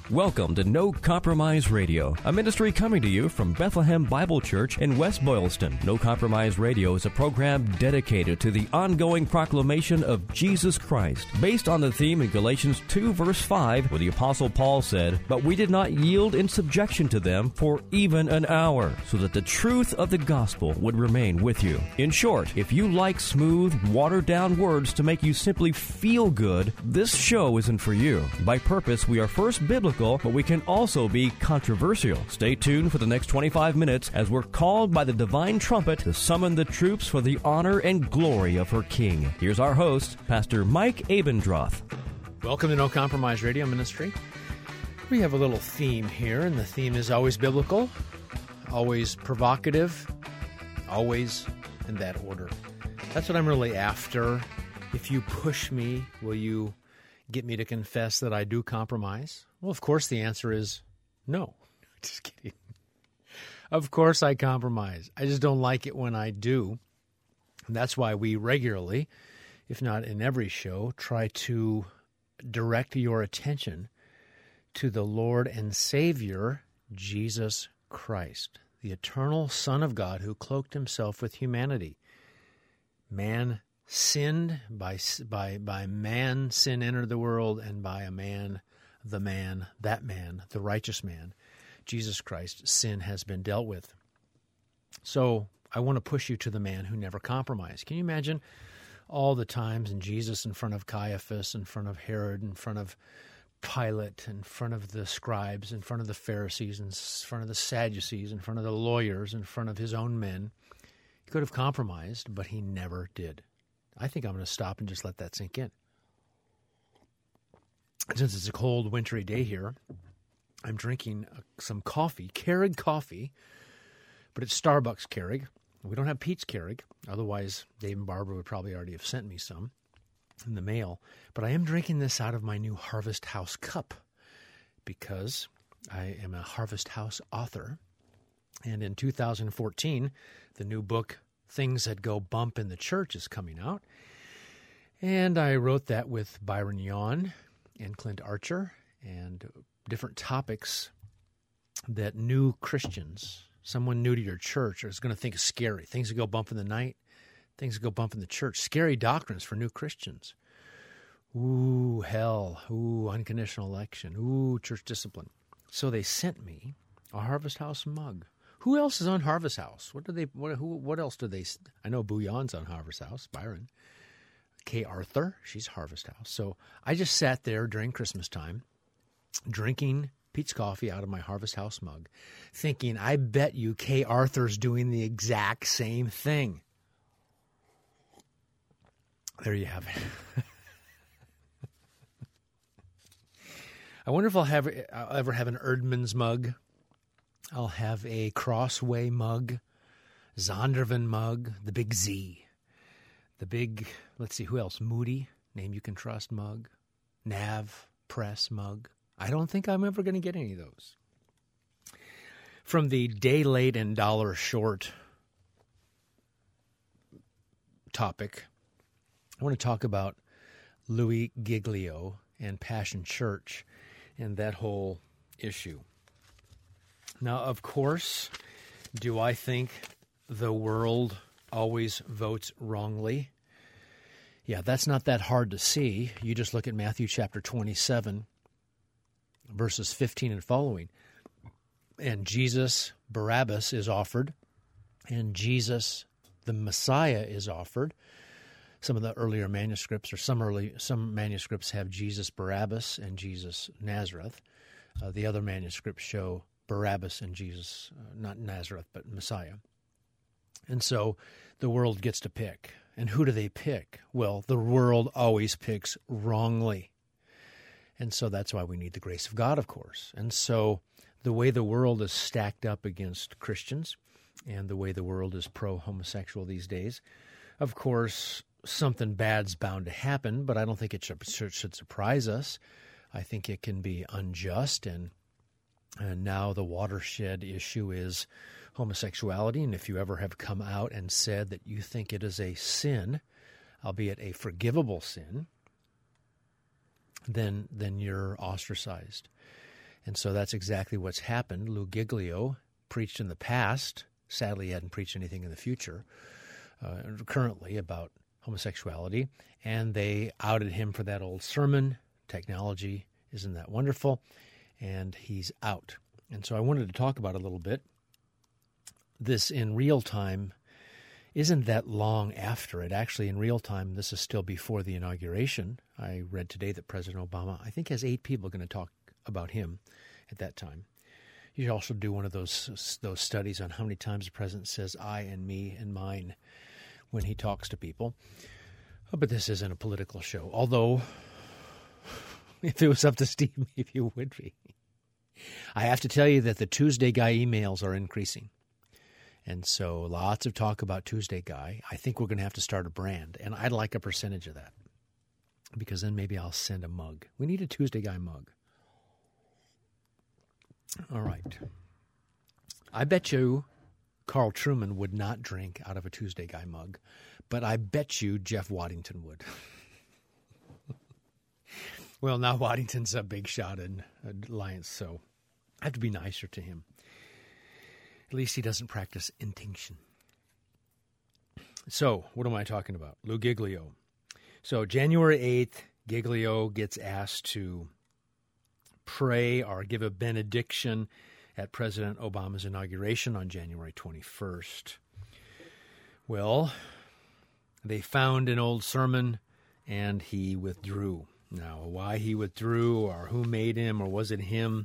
Welcome to No Compromise Radio, a ministry coming to you from Bethlehem Bible Church in West Boylston. No Compromise Radio is a program dedicated to the ongoing proclamation of Jesus Christ, based on the theme in Galatians 2, verse 5, where the Apostle Paul said, "But we did not yield in subjection to them for even an hour, so that the truth of the gospel would remain with you." In short, if you like smooth, watered-down words to make you simply feel good, this show isn't for you. By purpose, we are first biblical, but we can also be controversial. Stay tuned for the next 25 minutes as we're called by the divine trumpet to summon the troops for the honor and glory of her King. Here's our host, Pastor Mike Abendroth. Welcome to No Compromise Radio Ministry. We have a little theme here, and the theme is always biblical, always provocative, always in that order. That's what I'm really after. If you push me, will you get me to confess that I do compromise? Well, of course, the answer is no. Just kidding. Of course I compromise. I just don't like it when I do. And that's why we regularly, if not in every show, try to direct your attention to the Lord and Savior, Jesus Christ, the eternal Son of God who cloaked himself with humanity. Man sinned, by man sin entered the world, and by a man, the righteous man, Jesus Christ, sin has been dealt with. So I want to push you to the man who never compromised. Can you imagine all the times in Jesus in front of Caiaphas, in front of Herod, in front of Pilate, in front of the scribes, in front of the Pharisees, in front of the Sadducees, in front of the lawyers, in front of his own men? He could have compromised, but he never did. I think I'm going to stop and just let that sink in. Since it's a cold, wintry day here, I'm drinking some coffee, Keurig coffee, but it's Starbucks Keurig. We don't have Pete's Keurig. Otherwise, Dave and Barbara would probably already have sent me some in the mail. But I am drinking this out of my new Harvest House cup because I am a Harvest House author. And in 2014, the new book, Things That Go Bump in the Church, is coming out. And I wrote that with Byron Yawn and Clint Archer, and different topics that new Christians, someone new to your church, is going to think is scary. Things that go bump in the night, things that go bump in the church, scary doctrines for new Christians. Ooh, hell. Ooh, unconditional election. Ooh, church discipline. So they sent me a Harvest House mug. Who else is on Harvest House? What else do they? I know Bouillon's on Harvest House, Byron. Kay Arthur, she's Harvest House. So I just sat there during Christmas time, drinking Pete's coffee out of my Harvest House mug, thinking, I bet you Kay Arthur's doing the exact same thing. There you have it. I wonder if I'll ever have an Erdman's mug. I'll have a Crossway mug, Zondervan mug, the big Z, the big, let's see, who else? Moody, Name You Can Trust mug, Nav Press mug. I don't think I'm ever going to get any of those. From the day late and dollar short topic, I want to talk about Louis Giglio and Passion Church and that whole issue. Now, of course, do I think the world always votes wrongly? Yeah, that's not that hard to see. You just look at Matthew chapter 27, verses 15 and following. And Jesus, Barabbas, is offered, and Jesus, the Messiah, is offered. Some of the earlier manuscripts, or some manuscripts have Jesus Barabbas and Jesus Nazareth. The other manuscripts show Barabbas and Jesus, not Nazareth, but Messiah. And so the world gets to pick. And who do they pick? Well, the world always picks wrongly. And so that's why we need the grace of God, of course. And so the way the world is stacked up against Christians and the way the world is pro-homosexual these days, of course, something bad's bound to happen, but I don't think it should surprise us. I think it can be unjust, and now the watershed issue is homosexuality, and if you ever have come out and said that you think it is a sin, albeit a forgivable sin, then you're ostracized. And so that's exactly what's happened. Lou Giglio preached in the past. Sadly, he hadn't preached anything in the future, currently, about homosexuality. And they outed him for that old sermon, Technology, Isn't That Wonderful? And he's out. And so I wanted to talk about a little bit. This in real time isn't that long after it. Actually, in real time, this is still before the inauguration. I read today that President Obama, I think, has 8 people going to talk about him at that time. You should also do one of those studies on how many times the president says I and me and mine when he talks to people. But this isn't a political show, although if it was up to Steve, maybe it would be. I have to tell you that the Tuesday Guy emails are increasing. And so lots of talk about Tuesday Guy. I think we're going to have to start a brand, and I'd like a percentage of that because then maybe I'll send a mug. We need a Tuesday Guy mug. All right. I bet you Carl Trueman would not drink out of a Tuesday Guy mug, but I bet you Jeff Waddington would. Well, now Waddington's a big shot in Alliance, so I have to be nicer to him. At least he doesn't practice intinction. So, what am I talking about? Lou Giglio. So, January 8th, Giglio gets asked to pray or give a benediction at President Obama's inauguration on January 21st. Well, they found an old sermon, and he withdrew. Now, why he withdrew or who made him or was it him?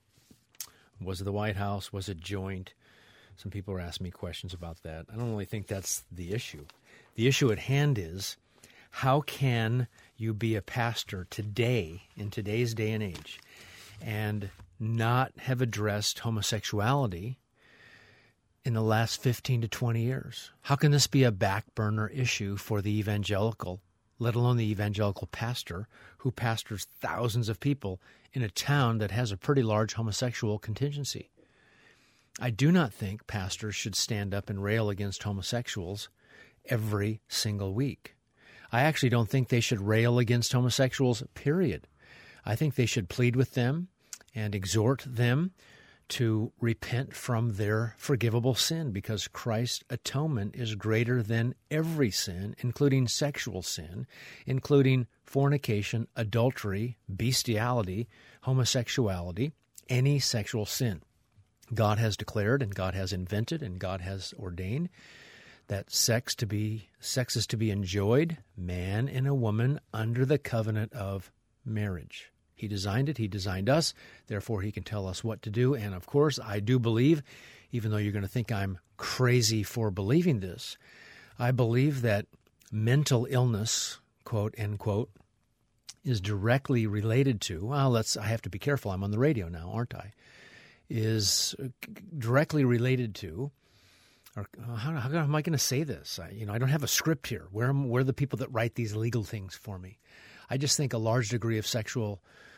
Was it the White House? Was it joint? Some people are asking me questions about that. I don't really think that's the issue. The issue at hand is, how can you be a pastor today, in today's day and age, and not have addressed homosexuality in the last 15 to 20 years? How can this be a back burner issue for the evangelical, let alone the evangelical pastor who pastors thousands of people in a town that has a pretty large homosexual contingency? I do not think pastors should stand up and rail against homosexuals every single week. I actually don't think they should rail against homosexuals, period. I think they should plead with them and exhort them to repent from their forgivable sin, because Christ's atonement is greater than every sin, including sexual sin, including fornication, adultery, bestiality, homosexuality, any sexual sin. God has declared and God has invented and God has ordained that sex is to be enjoyed, man and a woman, under the covenant of marriage. He designed it. He designed us. Therefore, he can tell us what to do. And, of course, I do believe, even though you're going to think I'm crazy for believing this, I believe that mental illness, quote, end quote, is directly related to, I have to be careful. I'm on the radio now, aren't I? Is directly related to, or how am I going to say this? I don't have a script here. Where are the people that write these legal things for me? I just think a large degree of sexual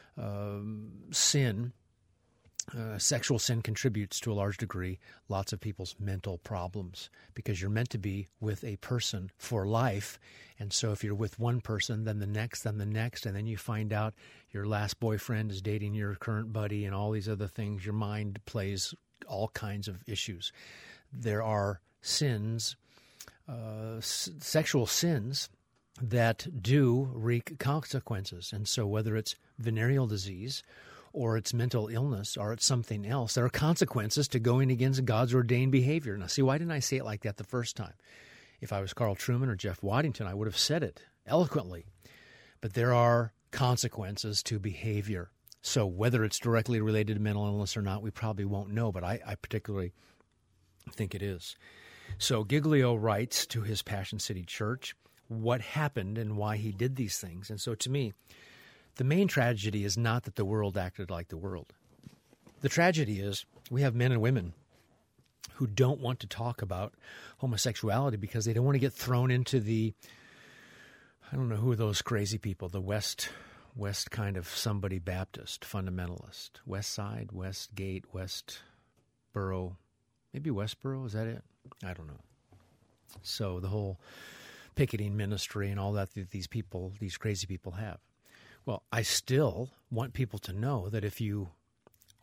sin contributes to a large degree lots of people's mental problems, because you're meant to be with a person for life. And so if you're with one person, then the next, and then you find out your last boyfriend is dating your current buddy and all these other things, your mind plays all kinds of issues. There are sins, sexual sins, that do wreak consequences. And so whether it's venereal disease or it's mental illness or it's something else, there are consequences to going against God's ordained behavior. Now, see, why didn't I say it like that the first time? If I was Carl Trueman or Jeff Waddington, I would have said it eloquently. But there are consequences to behavior. So whether it's directly related to mental illness or not, we probably won't know, but I particularly think it is. So Giglio writes to his Passion City church what happened and why he did these things. And so to me, the main tragedy is not that the world acted like the world. The tragedy is we have men and women who don't want to talk about homosexuality because they don't want to get thrown into the, I don't know who are those crazy people, the West kind of somebody Baptist, fundamentalist, West Side, Westgate, Westboro, maybe Westboro, is that it? I don't know. So the whole picketing ministry and all that these crazy people have. Well, I still want people to know that if you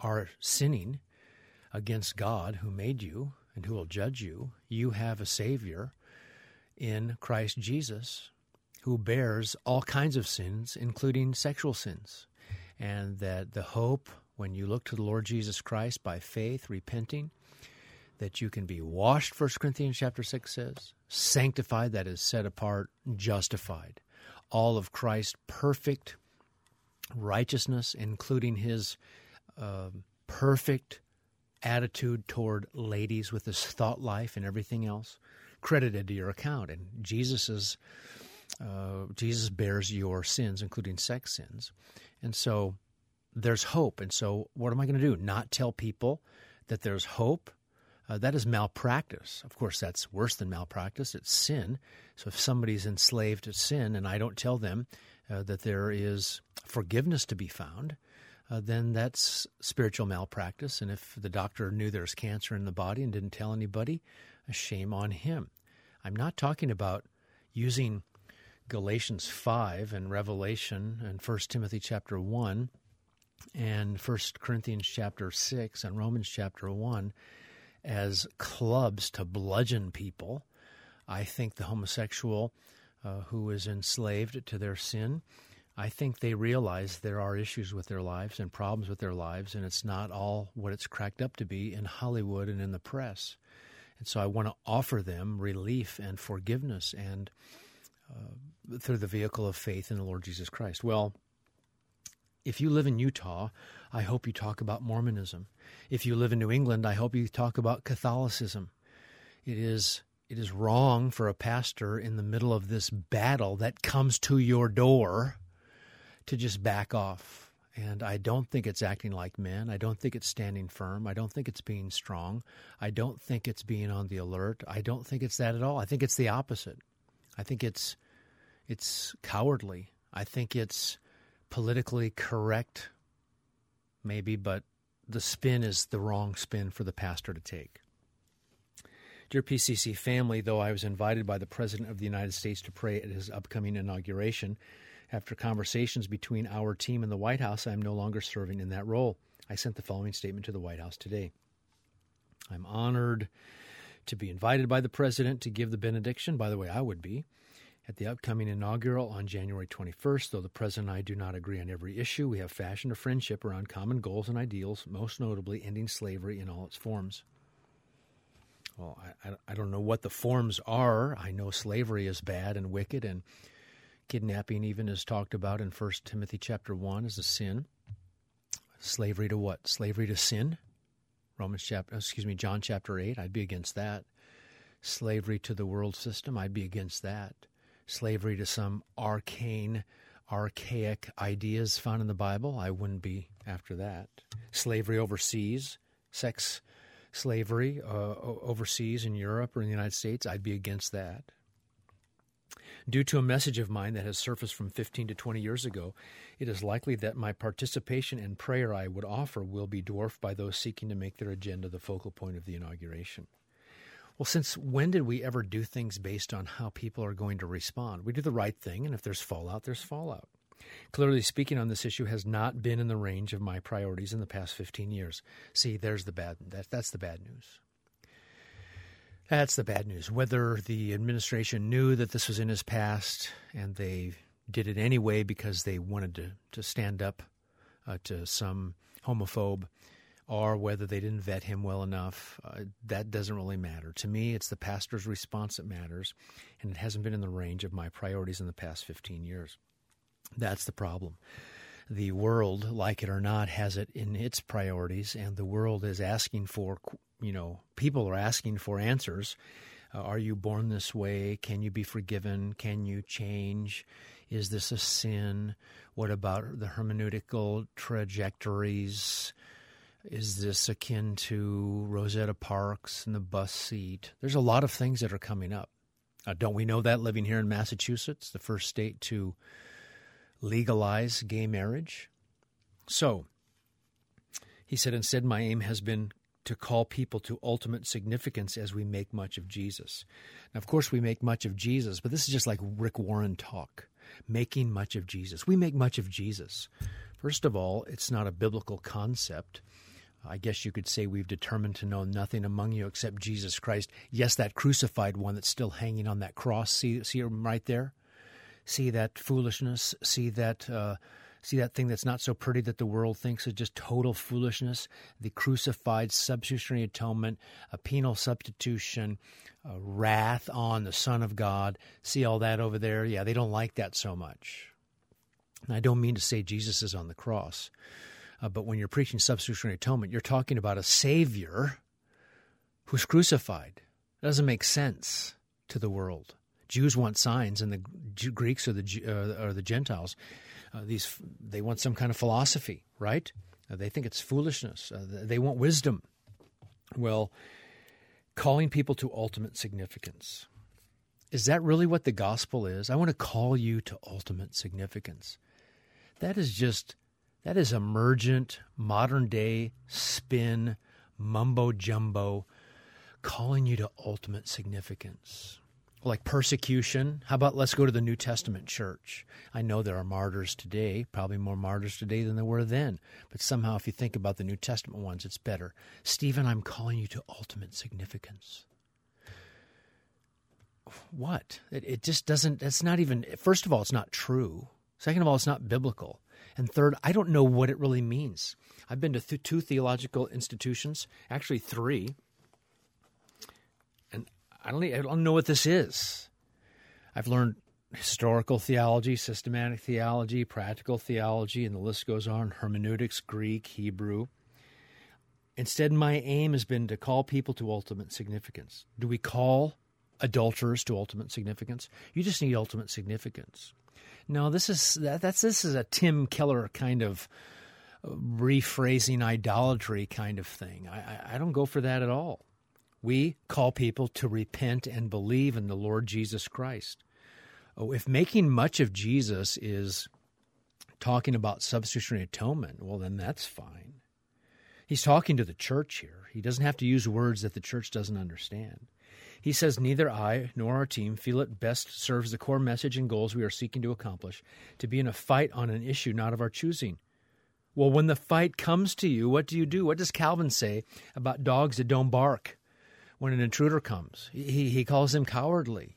are sinning against God who made you and who will judge you, you have a Savior in Christ Jesus who bears all kinds of sins, including sexual sins. And that the hope, when you look to the Lord Jesus Christ by faith, repenting, that you can be washed, 1 Corinthians chapter 6 says, sanctified, that is set apart, justified. All of Christ's perfect righteousness, including his perfect attitude toward ladies with his thought life and everything else, credited to your account. And Jesus bears your sins, including sex sins. And so there's hope. And so what am I going to do? Not tell people that there's hope? That is malpractice. Of course, that's worse than malpractice. It's sin. So if somebody's enslaved to sin and I don't tell them that there is forgiveness to be found, then that's spiritual malpractice. And if the doctor knew there's cancer in the body and didn't tell anybody, shame on him. I'm not talking about using Galatians 5 and Revelation and 1 Timothy chapter 1 and 1 Corinthians chapter 6 and Romans chapter 1 as clubs to bludgeon people. I think the homosexual who is enslaved to their sin, I think they realize there are issues with their lives and problems with their lives, and it's not all what it's cracked up to be in Hollywood and in the press. And so I want to offer them relief and forgiveness and through the vehicle of faith in the Lord Jesus Christ. Well, if you live in Utah, I hope you talk about Mormonism. If you live in New England, I hope you talk about Catholicism. It is wrong for a pastor in the middle of this battle that comes to your door to just back off. And I don't think it's acting like men. I don't think it's standing firm. I don't think it's being strong. I don't think it's being on the alert. I don't think it's that at all. I think it's the opposite. I think it's cowardly. I think it's politically correct, maybe, but the spin is the wrong spin for the pastor to take. Dear PCC family, though I was invited by the President of the United States to pray at his upcoming inauguration, after conversations between our team and the White House, I am no longer serving in that role. I sent the following statement to the White House today. I'm honored to be invited by the President to give the benediction. By the way, I would be at the upcoming inaugural on January 21st. Though the President and I do not agree on every issue, we have fashioned a friendship around common goals and ideals, most notably ending slavery in all its forms. Well, I don't know what the forms are. I know slavery is bad and wicked, and kidnapping even is talked about in 1 Timothy chapter 1 as a sin. Slavery to what? Slavery to sin? John chapter 8, I'd be against that. Slavery to the world system, I'd be against that. Slavery to some archaic ideas found in the Bible, I wouldn't be after that. Slavery overseas, sex slavery overseas in Europe or in the United States, I'd be against that. Due to a message of mine that has surfaced from 15 to 20 years ago, it is likely that my participation and prayer I would offer will be dwarfed by those seeking to make their agenda the focal point of the inauguration. Well, since when did we ever do things based on how people are going to respond? We do the right thing, and if there's fallout, there's fallout. Clearly, speaking on this issue has not been in the range of my priorities in the past 15 years. See, there's the bad. That's the bad news. That's the bad news. Whether the administration knew that this was in his past and they did it anyway because they wanted to stand up to some homophobe, or whether they didn't vet him well enough, that doesn't really matter. To me, it's the pastor's response that matters, and it hasn't been in the range of my priorities in the past 15 years. That's the problem. The world, like it or not, has it in its priorities, and the world is asking for, people are asking for answers. Are you born this way? Can you be forgiven? Can you change? Is this a sin? What about the hermeneutical trajectories? Is this akin to Rosetta Parks and the bus seat? There's a lot of things that are coming up. Don't we know that living here in Massachusetts, the first state to legalize gay marriage? So, he said, instead, my aim has been to call people to ultimate significance as we make much of Jesus. Now, of course, we make much of Jesus, but this is just like Rick Warren talk, making much of Jesus. We make much of Jesus. First of all, it's not a biblical concept. I guess you could say we've determined to know nothing among you except Jesus Christ. Yes, that crucified one that's still hanging on that cross. See him right there? See that foolishness? See that thing that's not so pretty that the world thinks is just total foolishness? The crucified substitutionary atonement, a penal substitution, wrath on the Son of God. See all that over there? Yeah, they don't like that so much. And I don't mean to say Jesus is on the cross, but when you're preaching substitutionary atonement, you're talking about a Savior who's crucified. It doesn't make sense to the world. Jews want signs, and the Greeks or the Gentiles, they want some kind of philosophy, right? They think it's foolishness. They want wisdom. Well, calling people to ultimate significance. Is that really what the gospel is? I want to call you to ultimate significance. That is emergent, modern-day spin, mumbo-jumbo, calling you to ultimate significance. Like persecution. How about let's go to the New Testament church? I know there are martyrs today, probably more martyrs today than there were then. But somehow if you think about the New Testament ones, it's better. Stephen, I'm calling you to ultimate significance. What? It just doesn't, it's not even, first of all, it's not true. Second of all, it's not biblical. And third, I don't know what it really means. I've been to two theological institutions, actually 3. I don't know what this is. I've learned historical theology, systematic theology, practical theology, and the list goes on, hermeneutics, Greek, Hebrew. Instead, my aim has been to call people to ultimate significance. Do we call adulterers to ultimate significance? You just need ultimate significance. No, this is a Tim Keller kind of rephrasing idolatry kind of thing. I don't go for that at all. We call people to repent and believe in the Lord Jesus Christ. Oh, if making much of Jesus is talking about substitutionary atonement, well, then that's fine. He's talking to the church here. He doesn't have to use words that the church doesn't understand. He says, neither I nor our team feel it best serves the core message and goals we are seeking to accomplish to be in a fight on an issue not of our choosing. Well, when the fight comes to you, what do? What does Calvin say about dogs that don't bark when an intruder comes? He calls them cowardly.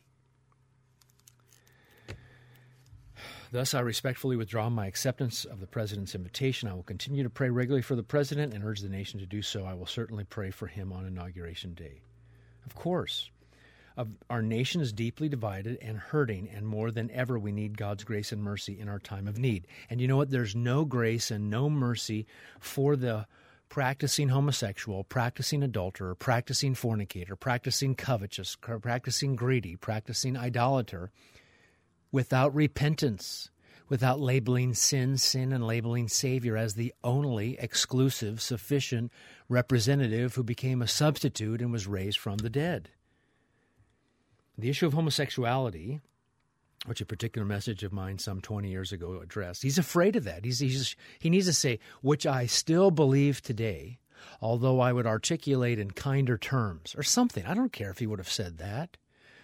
Thus, I respectfully withdraw my acceptance of the President's invitation. I will continue to pray regularly for the President and urge the nation to do so. I will certainly pray for him on Inauguration Day. Of course. Our nation is deeply divided and hurting, and more than ever we need God's grace and mercy in our time of need. And you know what? There's no grace and no mercy for the practicing homosexual, practicing adulterer, practicing fornicator, practicing covetous, practicing greedy, practicing idolater, without repentance, without labeling sin, and labeling Savior as the only exclusive, sufficient representative who became a substitute and was raised from the dead. The issue of homosexuality, which a particular message of mine some 20 years ago addressed, he's afraid of that. He needs to say, which I still believe today, although I would articulate in kinder terms, or something. I don't care if he would have said that.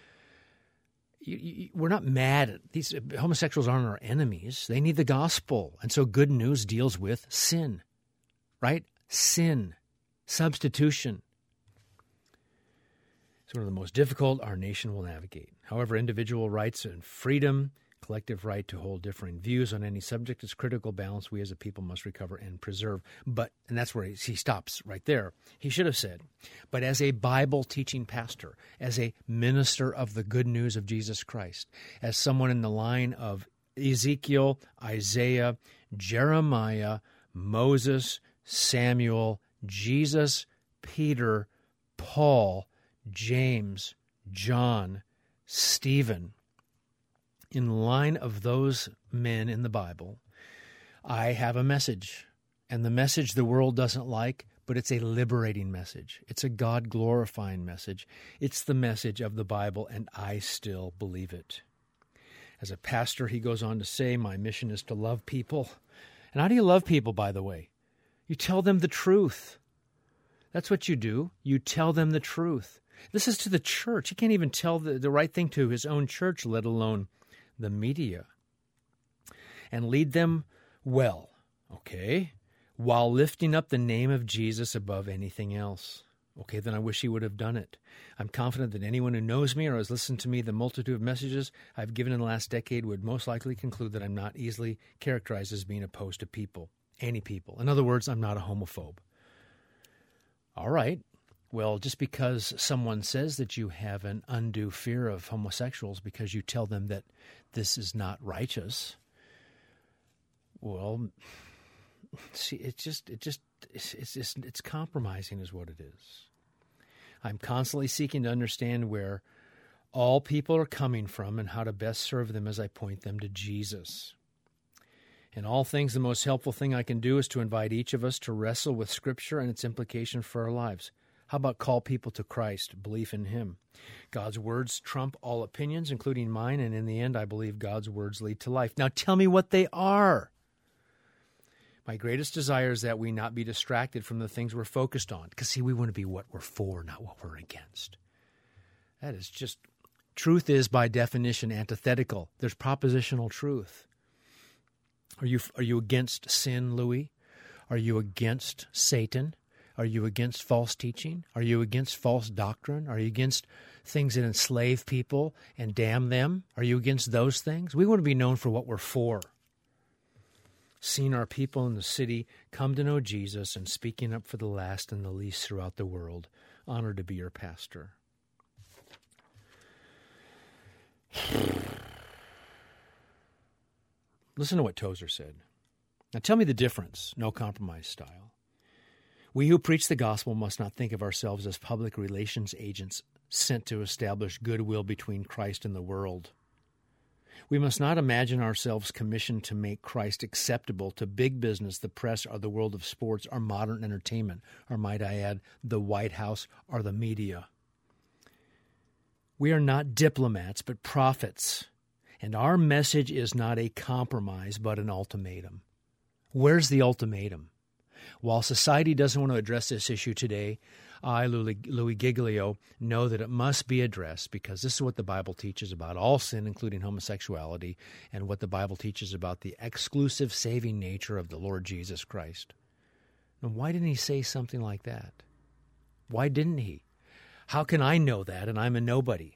We're not mad. These homosexuals aren't our enemies. They need the gospel. And so good news deals with sin, right? Sin, substitution. It's one of the most difficult our nation will navigate. However, individual rights and freedom, collective right to hold differing views on any subject is critical balance we as a people must recover and preserve. And that's where he stops right there. He should have said, but as a Bible-teaching pastor, as a minister of the good news of Jesus Christ, as someone in the line of Ezekiel, Isaiah, Jeremiah, Moses, Samuel, Jesus, Peter, Paul, James, John, Stephen, in line of those men in the Bible, I have a message. And the message the world doesn't like, but it's a liberating message. It's a God-glorifying message. It's the message of the Bible, and I still believe it. As a pastor, he goes on to say, my mission is to love people. And how do you love people, by the way? You tell them the truth. That's what you do. You tell them the truth. This is to the church. He can't even tell the right thing to his own church, let alone the media. And lead them well. Okay. while lifting up the name of Jesus above anything else. Okay, then I wish he would have done it. I'm confident that anyone who knows me or has listened to me, the multitude of messages I've given in the last decade, would most likely conclude that I'm not easily characterized as being opposed to people, any people. In other words, I'm not a homophobe. All right. Well, just because someone says that you have an undue fear of homosexuals because you tell them that this is not righteous, well, see, it's compromising is what it is. I'm constantly seeking to understand where all people are coming from and how to best serve them as I point them to Jesus. In all things, the most helpful thing I can do is to invite each of us to wrestle with Scripture and its implication for our lives. How about call people to Christ, belief in Him? God's words trump all opinions, including mine, and in the end, I believe God's words lead to life. Now tell me what they are. My greatest desire is that we not be distracted from the things we're focused on. Because, see, we want to be what we're for, not what we're against. That is just, truth is by definition antithetical. There's propositional truth. Are you against sin, Louis? Are you against Satan? Are you against false teaching? Are you against false doctrine? Are you against things that enslave people and damn them? Are you against those things? We want to be known for what we're for. Seeing our people in the city come to know Jesus and speaking up for the last and the least throughout the world. Honored to be your pastor. Listen to what Tozer said. Now tell me the difference, no compromise style. We who preach the gospel must not think of ourselves as public relations agents sent to establish goodwill between Christ and the world. We must not imagine ourselves commissioned to make Christ acceptable to big business, the press, or the world of sports, or modern entertainment, or might I add, the White House or the media. We are not diplomats, but prophets, and our message is not a compromise, but an ultimatum. Where's the ultimatum? While society doesn't want to address this issue today, I, Louis Giglio, know that it must be addressed because this is what the Bible teaches about all sin, including homosexuality, and what the Bible teaches about the exclusive saving nature of the Lord Jesus Christ. And why didn't he say something like that? Why didn't he? How can I know that and I'm a nobody?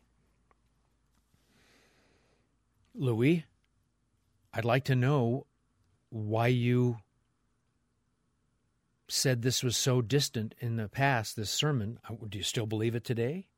Louis, I'd like to know why you said this was so distant in the past, this sermon. Do you still believe it today?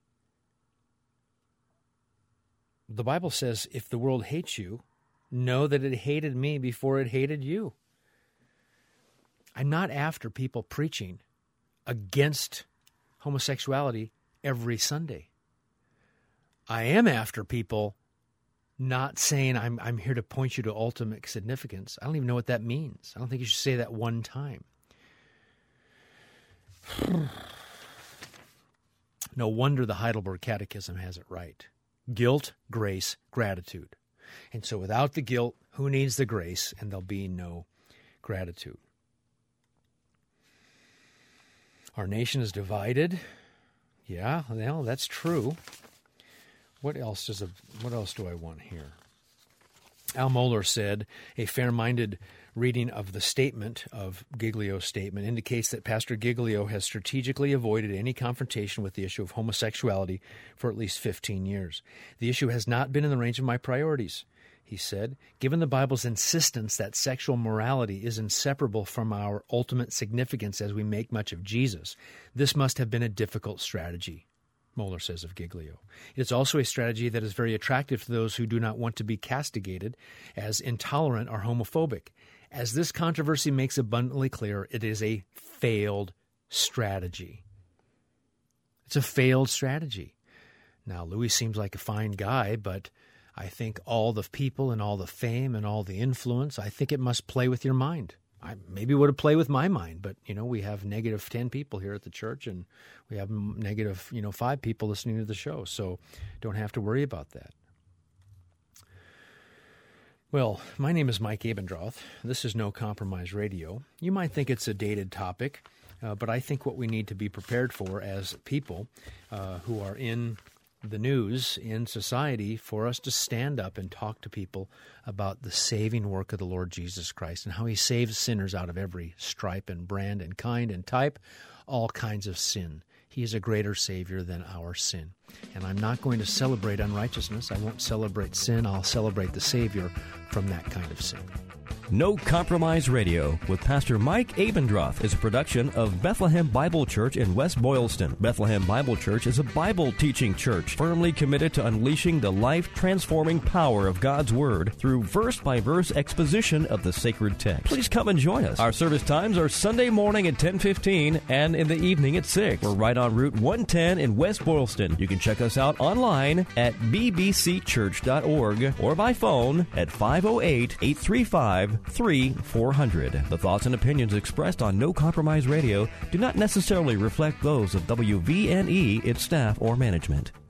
The Bible says, if the world hates you, know that it hated me before it hated you. I'm not after people preaching against homosexuality every Sunday. I am after people not saying, I'm here to point you to ultimate significance. I don't even know what that means. I don't think you should say that one time. No wonder the Heidelberg Catechism has it right. Guilt, grace, gratitude. And so without the guilt, who needs the grace? And there'll be no gratitude. Our nation is divided. Yeah, well, that's true. What else do I want here? Al Mohler said, a fair-minded reading of the statement of Giglio's statement indicates that Pastor Giglio has strategically avoided any confrontation with the issue of homosexuality for at least 15 years. The issue has not been in the range of my priorities, he said. Given the Bible's insistence that sexual morality is inseparable from our ultimate significance as we make much of Jesus, this must have been a difficult strategy, Mohler says of Giglio. It's also a strategy that is very attractive to those who do not want to be castigated as intolerant or homophobic. As this controversy makes abundantly clear, it is a failed strategy. It's a failed strategy. Now, Louis seems like a fine guy, but I think all the people and all the fame and all the influence, I think it must play with your mind. I maybe would have played with my mind, but, we have negative 10 people here at the church, and we have negative, 5 people listening to the show, so don't have to worry about that. Well, my name is Mike Abendroth. This is No Compromise Radio. You might think it's a dated topic, but I think what we need to be prepared for as people who are in the news in society for us to stand up and talk to people about the saving work of the Lord Jesus Christ and how he saves sinners out of every stripe and brand and kind and type, all kinds of sin. He is a greater Savior than our sin. And I'm not going to celebrate unrighteousness. I won't celebrate sin. I'll celebrate the Savior from that kind of sin. No Compromise Radio with Pastor Mike Abendroth is a production of Bethlehem Bible Church in West Boylston. Bethlehem Bible Church is a Bible teaching church firmly committed to unleashing the life-transforming power of God's Word through verse-by-verse exposition of the sacred text. Please come and join us. Our service times are Sunday morning at 10:15 and in the evening at 6. We're right on Route 110 in West Boylston. You can check us out online at bbcchurch.org or by phone at 508-835-3400. The thoughts and opinions expressed on No Compromise Radio do not necessarily reflect those of WVNE, its staff, or management.